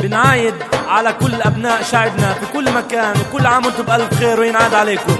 بنعايد على كل أبناء شعبنا في كل مكان، وكل عام وانتم بألف خير وينعاد عليكم.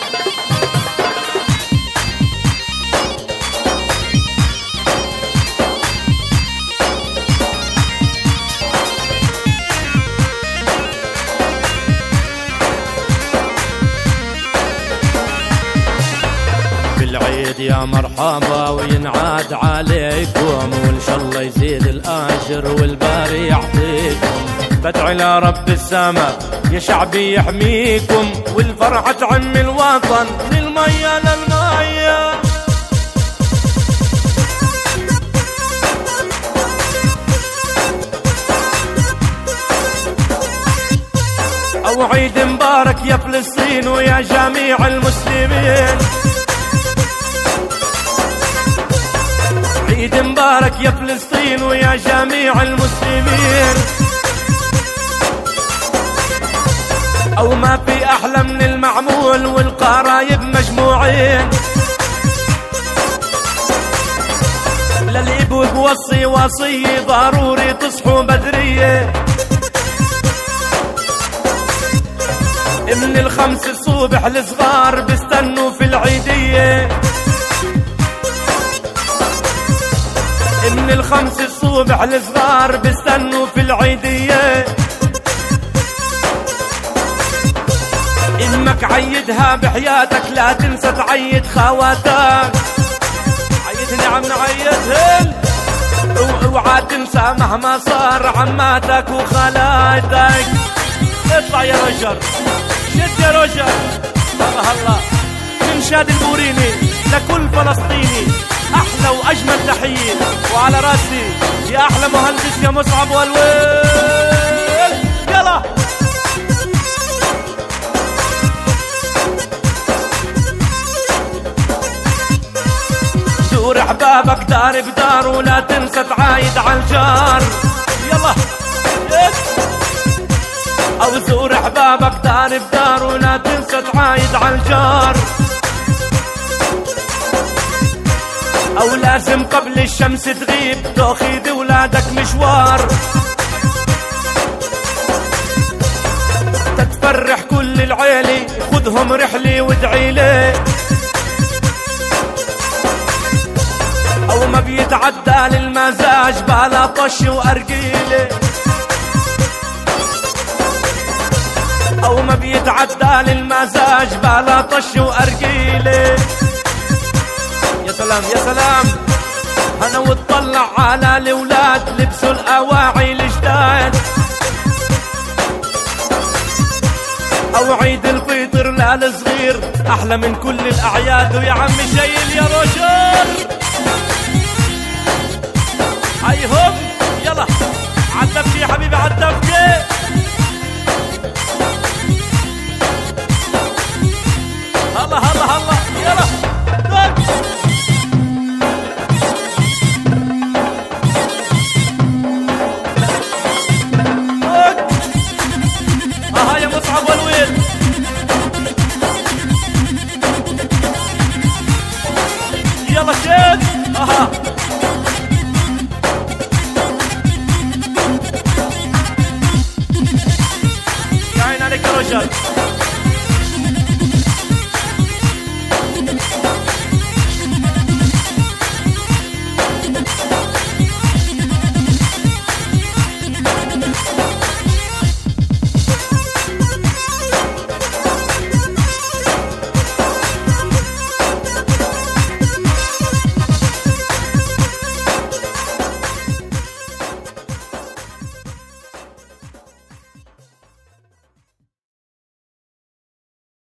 بالعيد يا مرحبا وينعاد عليكم، وإن شاء الله يزيد الأجر والباري يعطيكم. بدعي لرب السماء يا شعبي يحميكم، والفرحة تعم الوطن من المية للمية. أو عيد مبارك يا فلسطين ويا جميع المسلمين. عيد مبارك يا فلسطين ويا جميع المسلمين. أو ما في أحلى من المعمول والقرايب مجموعين. للأب بوصي وصية ضروري تصحوا بدرية، من 5 الصبح الصغار بيستنوا في العيدية. من 5 الصبح الصغار بيستنوا في العيدية. امك عيدها بحياتك، لا تنسى تعيد خواتك. عيدني عم نعيدهن، اوعى تنسى مهما صار عماتك وخالاتك. اطلع يا رجل، شد يا رجل. الله الله، من شاد البوريني لكل فلسطيني احلى واجمل تحيه، وعلى راسي يا احلى مهندس يا مصعب والويل. يلا زور احبابك دار بدار، ولا تنسى تعايد على الجار. يلا او زور احبابك دار بدار، ولا تنسى تعايد على الجار. او لازم قبل الشمس تغيب تاخذ ولادك مشوار، تتفرح كل العيلة خذهم رحلة وادعيلي. او ما بيتعدى للمزاج بلا طش وارجيلة، او ما بيتعدى للمزاج بلا طش وارجيلة. يا سلام يا سلام، انا واتطلع على الاولاد لبسوا الاواعي الجداد. او عيد الفطر للصغير احلى من كل الاعياد. ويا عم شيل يا رجل هيهم. يلا عالدبكة يا حبيبي عالدبكة. هلا هلا هلا يلا اها يا مصعب والويل. يلا شد اها. يا عين عليك يا رجال.